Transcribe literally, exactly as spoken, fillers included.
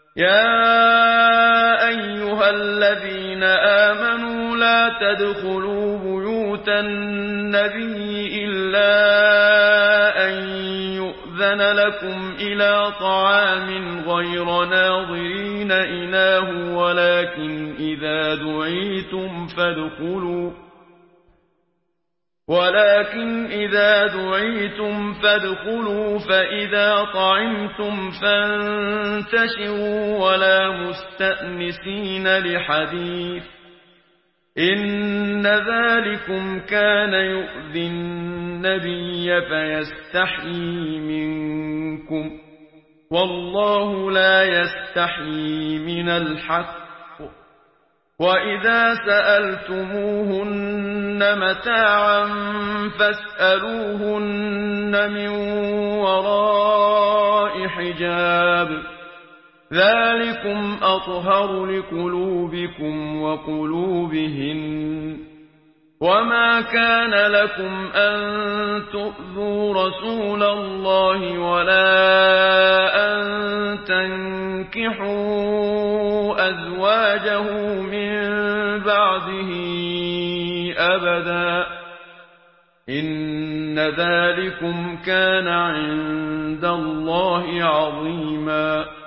يا أيها الذين آمنوا لا تدخلوا بيوت النبي إلا أن يؤذن لكم إلى طعام غير ناظرين إناه ولكن إذا دعيتم فادخلوا ولكن إذا دعيتم فادخلوا فإذا طعمتم فانتشروا ولا مستأنسين لحديث إن ذلكم كان يؤذي النبي فيستحيي منكم والله لا يستحيي من الحق وإذا سألتموهن متاعا فاسألوهن من وراء حجاب ذلكم أطهر لقلوبكم وقلوبهن وما كان لكم أن تؤذوا رسول الله ولا أن تنكحوا أزواجه من بعده أبدا إن ذلكم كان عند الله عظيما